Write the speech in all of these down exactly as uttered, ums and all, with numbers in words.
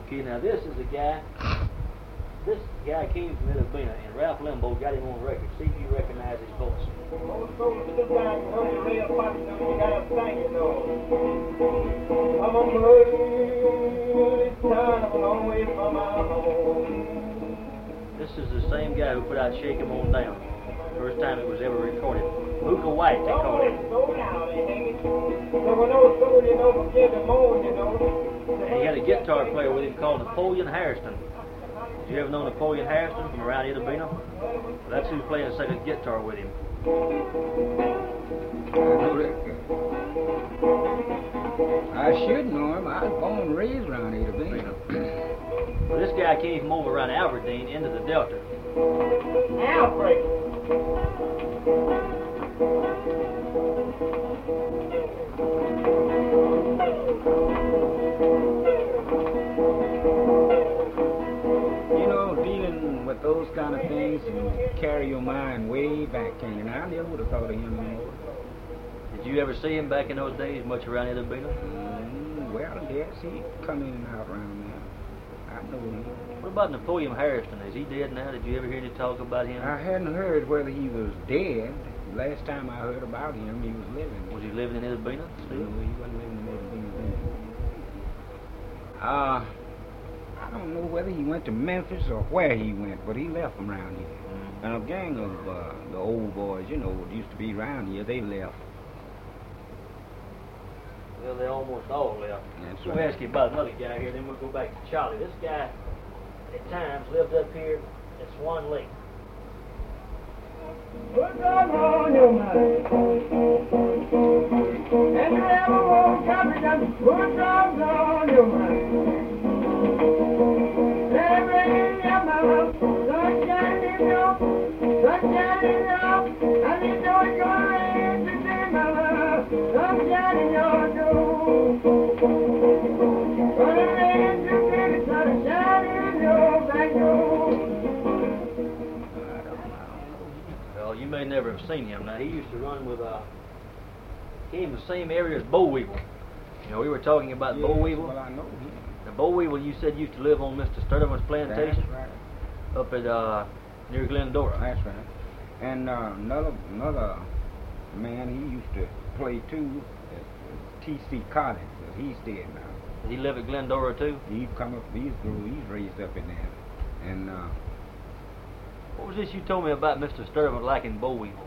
Okay, now this is a guy, this guy came from Illabena, and Ralph Limbo got him on record. See if you recognize his voice. Old soldier, this guy, you know, you lay up pocket, you know, you gotta thank you, know. I'm on the road, this time, I'm a long way from my home. This is the same guy who put out Shake 'Em On Down. First time it was ever recorded. Mooka White, they called him. So now, they hang it. So when those soldiers, you know, begin to moan, you know. And he had a guitar player with him called Napoleon Harrison. Did you ever know Napoleon Harrison from around Illabena? Well, that's who's playing the second guitar with him. I know that guy. I should know him. I was born and raised around Illabena. Well, this guy came from over around Aberdeen into the Delta. Alfred. You know, dealing with those kind of things and carry your mind way back, Canyon. I never would have thought of him anymore. Did you ever see him back in those days, much around Illabena? Mm, well, yes, he come in and out around there. I know him. What about Napoleon Harrison? Is he dead now? Did you ever hear any talk about him? I hadn't heard whether he was dead. Last time I heard about him, he was living. Was he living in Illabena? No, he wasn't living in Illabena then. Uh, I don't know whether he went to Memphis or where he went, but he left from around here. Mm-hmm. And a gang of uh, the old boys, you know, that used to be around here, they left. Well, they almost all left. That's We'll right. ask you about another guy here, then we'll go back to Charlie. This guy, at times, lived up here at Swan Lake. Put drugs on your mind. And you ever won't copy that. Put drugs on your mind. Every in your mouth, sunshine in your, sunshine in your, and you know it's gonna rain today, my love. Sunshine in your door. Gonna rain today, sunshine in your back door. Well, you may never have seen him. Now, he used to run with, uh, came from the same area as Bo Weevil. You know, we were talking about Yes, Bo Weevil. well, I know him. Now, Bo Weevil, you said used to live on Mister Sturtevant's plantation That's right. up at, uh, near Glendora. That's right. And uh, another another man, he used to play too, T C Collins. But he's dead now. Did he live at Glendora, too? He come up, he's grew, he's raised up in there. And uh, What was this you told me about Mister Sturtevant liking Bo Weevil?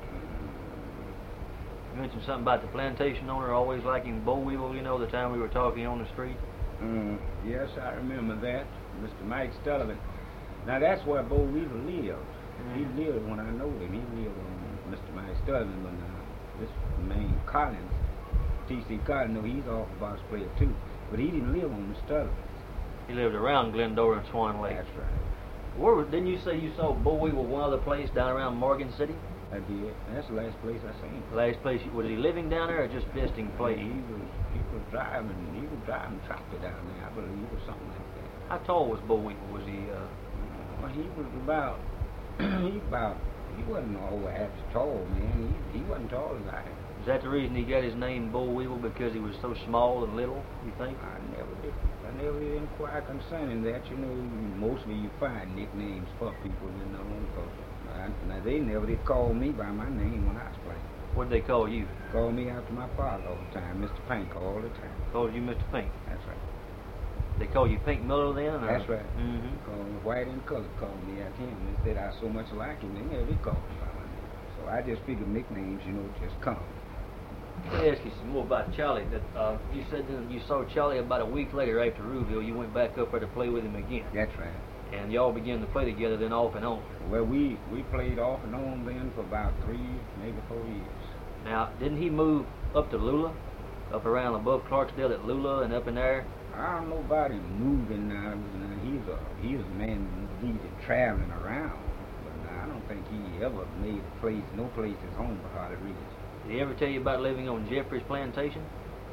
You mentioned something about the plantation owner always liking Bo Weevil, you know, the time we were talking on the street. Mm, yes, I remember that, Mister Mike Sullivan. Now that's where Bo Weevil lived. Mm. He lived when I know him. He lived on Mister Mike Sullivan, but uh, this man Collins, T C Collins, no, he's off of Box Player too. But he didn't live on Mister Sullivan. He lived around Glendora and Swan Lake. That's right. Where was, didn't you say you saw Bo Weevil one other place down around Morgan City? I did. That's the last place I seen him. Last place, was he living down there or just visiting He place? was he was driving he was driving tractor down there, I believe, or something like that. How tall was Bo Weevil? Was he, uh, Well, he was about he about he wasn't over average tall, man. He he wasn't tall as I am. is that the reason he got his name Bo Weevil, because he was so small and little, you think? I never did. I never did inquire concerning that. You know, mostly you find nicknames for people, you know. Because I, now they never did call me by my name when I was playing. What did they call you? Call me after my father all the time, Mister Pink, all the time. Called you Mister Pink. That's right. They call you Pink Miller then? Or? That's right. Mm-hmm. Call me white and colored called me after him. They said I so much like him, they never did call me by my name. So I just figured nicknames, you know, just come. Let me ask you some more about Charlie. That uh, you said that you saw Charlie about a week later after Rouville. You went back up there to play with him again. That's right. And y'all began to play together then off and on. Well, we, we played off and on then for about three, maybe four years. Now, didn't he move up to Lula? Up around above Clarksdale at Lula and up in there? I don't know about him moving now. now he's a he's a man who needed traveling around. But now, I don't think he ever made a place, no place his home for Harley Reed. Did he ever tell you about living on Jeffrey's plantation?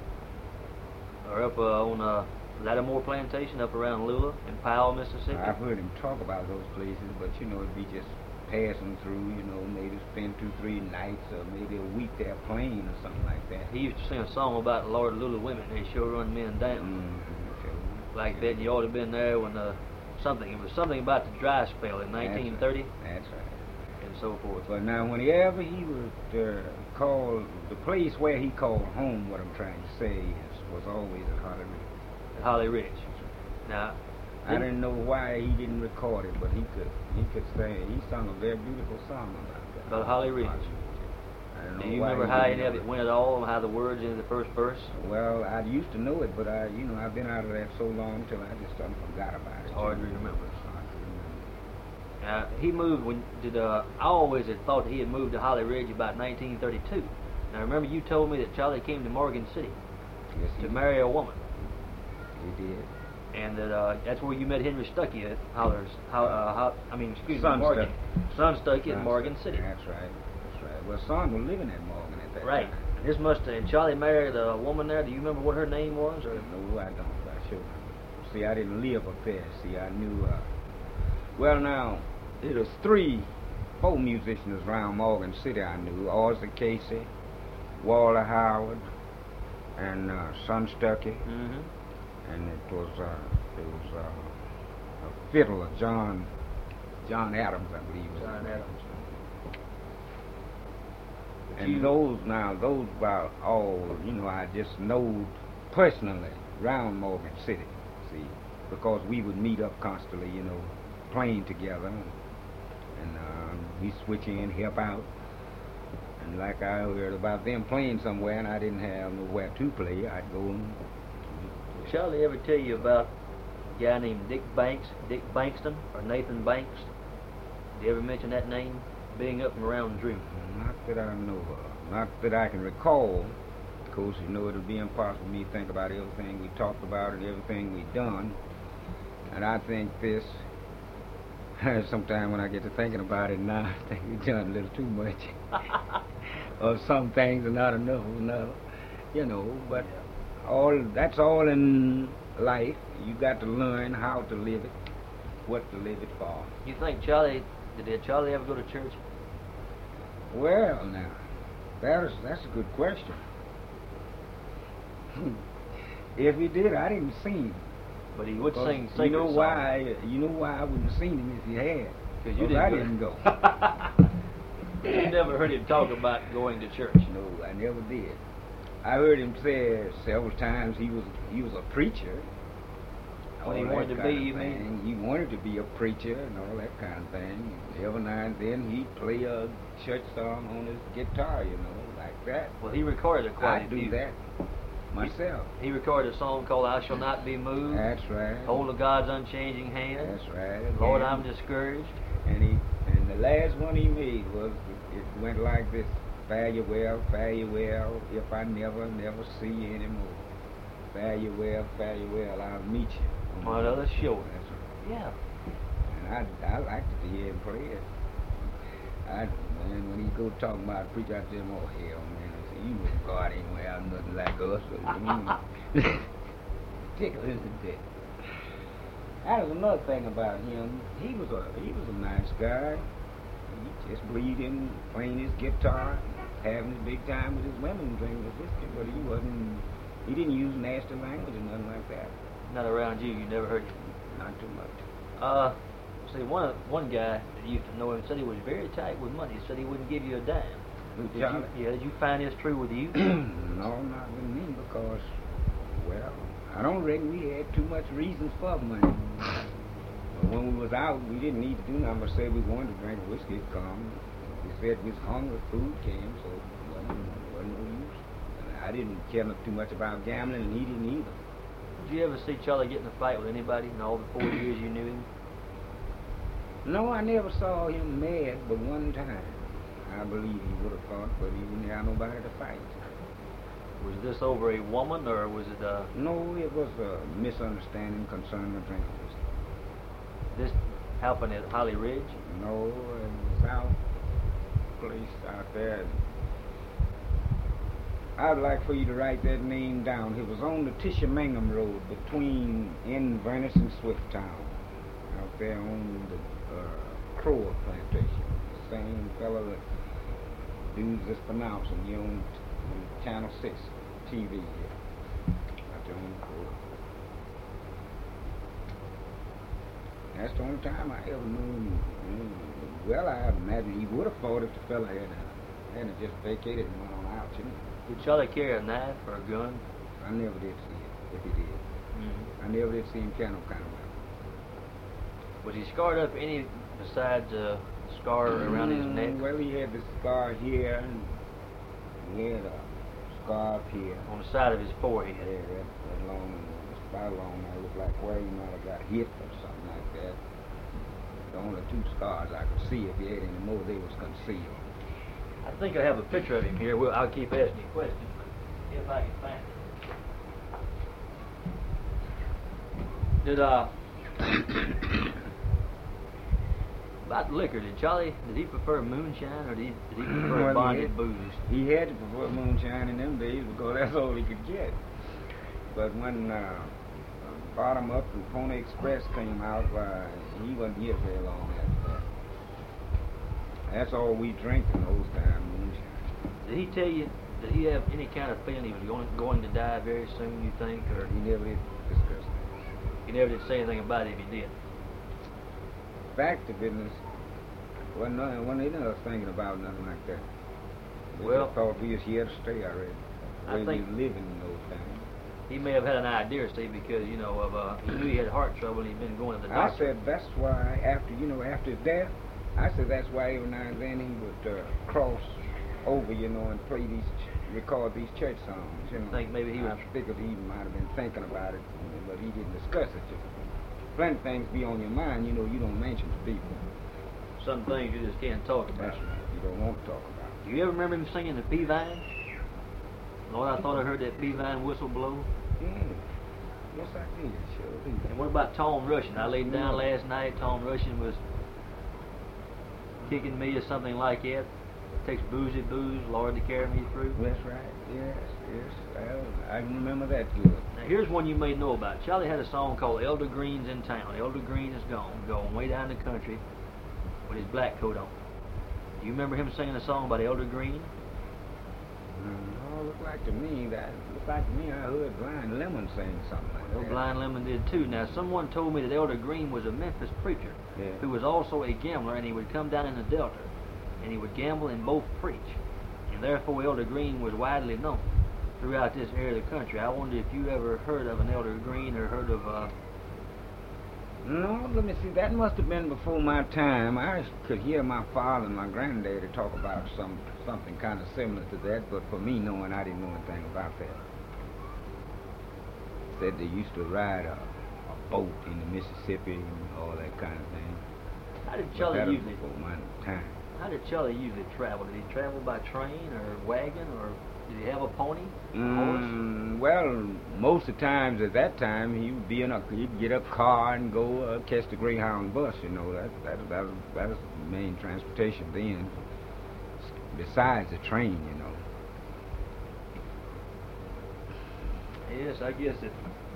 Or up uh, on uh, Lattimore plantation up around Lula in Powell, Mississippi? I've heard him talk about those places, but you know, it'd be just passing through, you know, maybe spend two, three nights or maybe a week there playing or something like that. He used to sing a song about Lord Lula women. They sure run men down. Mm-hmm. like that. You ought to have been there when uh, something. It was something about the dry spell in nineteen thirty. That's right. And so forth. But now, whenever he would uh, call the place where he called home, what I'm trying to say is, was always at Holly Ridge. At Holly Ridge. Now, I didn't know why he didn't record it, but he could. He could say he sung a very beautiful song about that. About Holly Ridge. I don't know Do you why remember he how didn't any of know it went at all, and how the words in the first verse? Well, I used to know it, but I, you know, I've been out of that so long till I just done forgot about it. It's hard to you know. remember. It's hard to remember. Now, he moved when did uh, I always had thought that he had moved to Holly Ridge about nineteen thirty-two. Now, remember you told me that Charlie came to Morgan City Yes, he to did. marry a woman, He did. and that uh, that's where you met Henry Stuckey at Hollers. How, uh, how, I mean, excuse Son me, Morgan. Son Stuckey at Son Morgan Stuckey. City. That's right. That's right. Well, son was living at Morgan at that Right. time. This must have. And Charlie married a woman there. Do you remember what her name was? Or No, I don't. I sure don't. See, I didn't live up there. See, I knew. Uh, well, now it was three, four musicians around Morgan City. I knew Ozzie Casey, Waller Howard, and uh, Son Stuckey, Mm-hmm. and it was uh, it was uh, a fiddler, John John Adams, I believe. was John his name. Adams. And You- those now, those about all, you know, I just knowed personally around Morgan City, see, because we would meet up constantly, you know, playing together, and, and um, we switch in, help out. And like I heard about them playing somewhere and I didn't have nowhere to play, I'd go and... Did Charlie ever tell you about a guy named Dick Banks, Dick Bankston, or Nathan Banks? Did you ever mention that name being up and around Drew? Not that I know of. Not that I can recall. Of course, you know, it'll be impossible for me to think about everything we talked about and everything we've done. And I think this, sometime when I get to thinking about it now, I think we've done a little too much. Or some things are not enough of another. You know, but all that's all in life. You got to learn how to live it, what to live it for. You think Charlie, did Charlie ever go to church? Well, now, that is, that's a good question. If he did, I didn't see him. But he would Because sing you sacred know songs. why? You know why I wouldn't have seen him if he had? Because you Because didn't I go. didn't go. You never heard him talk about going to church. No, I never did. I heard him say several times he was he was a preacher. What he all that wanted to kind be, of you mean? thing. He wanted to be a preacher and all that kind of thing. Every now and then he'd play a church song on his guitar, you know, like that. Well, he recorded quite I a do few. that myself. He recorded a song called "I Shall Not Be Moved." That's right. Hold of God's unchanging hand. That's right. Lord, And- I'm discouraged. And he and the last one he made was it went like this: fare you well, fare you well, if I never, never see you anymore. Fare you well, fare you well, I'll meet you On another shore. That's right. Yeah. And I I liked it to hear him play it. I man, when he go talking about preacher, I tell him, oh hell man, I say, you know God ain't gonna have nothing like us. Mm. Tickle his dick. That was another thing about him. He was a he was a nice guy. He just believed in playing his guitar, having his big time with his women, drinking his whiskey. But he wasn't. He didn't use nasty language or nothing like that. Not around you. You never heard him. Not too much. Uh, see, one one guy that used to know him said he was very tight with money. He said he wouldn't give you a dime. Who, Did you, Charlie? yeah, did you find this true with you? No, not with me because, well, I don't reckon we had too much reasons for money. But when we was out, we didn't need to do nothing but say we wanted to drink whiskey. It'd come. We said we was hungry, food came, so it wasn't, wasn't no use. And I didn't care no- too much about gambling, and he didn't either. Did you ever see Charlie get in a fight with anybody in all the four years you knew him? No, I never saw him mad but one time. I believe he would have fought, but he didn't have nobody to fight. Was this over a woman, or was it uh, No, it was a misunderstanding concerning the drinking whiskey. this happened at Holly Ridge? No, it was out place out there. I'd like for you to write that name down. It was on the Tishomingham Road between Inverness and Swifttown, out there on the uh, Crow plantation. The same fellow that dudes that's pronouncing you on, on Channel six T V here. Out there on the Crow. That's the only time I ever knew him. Mm, well, I imagine he would have fought if the fella had, uh, hadn't just vacated and went on out, you know. Did Charlie carry a knife or a gun? I never did see it, if he did. Mm-hmm. I never did see him carry no kind of weapon. Was he scarred up any besides a scar around his Mm, neck? Well, he had the scar here, and he had a scar up here. On the side of his forehead? Yeah, that, that long, it's about long. It looked like where he might have got hit or something like that. The only two scars I could see. If he had any more, they was concealed. I think I have a picture of him here. Well, I'll keep asking you questions, but if I can find it. Did, uh... about liquor, did Charlie, did he prefer moonshine or did he, did he prefer Well, bonded he had, booze? He had to prefer moonshine in them days because that's all he could get. But when uh, Bottom Up and Pony Express came out, uh, he wasn't here very long after that. That's all we drank in those times, moonshine. Did he tell you, did he have any kind of feeling he was going, going to die very soon, you think? Or He never did discuss that. he never did say anything about it if he did? Fact of business, wasn't nothing, wasn't any of us thinking about nothing like that. We Well, just thought we was here to stay already. The I way think- we was living in those times. He may have had an idea, see, because, you know, of, uh, he knew he had heart trouble and he'd been going to the I doctor. said that's why after you know after his death, I said that's why every now and then he would uh, cross over, you know, and play these, ch- record these church songs. You know, Think maybe he was- I figured he might have been thinking about it, you know, but he didn't discuss it. Just plenty of things be on your mind, you know, you don't mention to people. Some things you just can't talk about. That's right. You don't want to talk about it. Do you ever remember him singing the P-Vine? Lord, I thought I heard that P-Vine whistle blow. Yeah. Yes, I did. Sure did. And what about Tom Rushing? I laid down Mm. last night, Tom Rushing was kicking me or something like that. Takes boozy booze, Lord, to carry me through. That's right. Yes, yes. Well, I can remember that good. Now, here's one you may know about. Charlie had a song called Elder Green's in Town. Elder Green is gone, going way down the country with his black coat on. Do you remember him singing a song about Elder Green? No, it looked like to me that looked like to me I heard Blind Lemon sing something like Well, that. Blind Lemon did too. Now, someone told me that Elder Green was a Memphis preacher Yeah. who was also a gambler, and he would come down in the Delta, and he would gamble and both preach. And therefore, Elder Green was widely known throughout this area of the country. I wonder if you ever heard of an Elder Green or heard of, uh, No, let me see. That must have been before my time. I could hear my father and my granddaddy talk about some something kind of similar to that, but for me, knowing I didn't know anything about that. Said they used to ride a, a boat in the Mississippi and all that kind of thing. how did But Charlie that was usually, before my time. how did Charlie usually travel? Did he travel by train or wagon, or did he have a pony, a horse? Mm, well, most of the times at that time, he would be in a, he'd get a car and go uh, catch the Greyhound bus. You know, that that that was, that was the main transportation then. Besides the train, you know. Yes, I guess if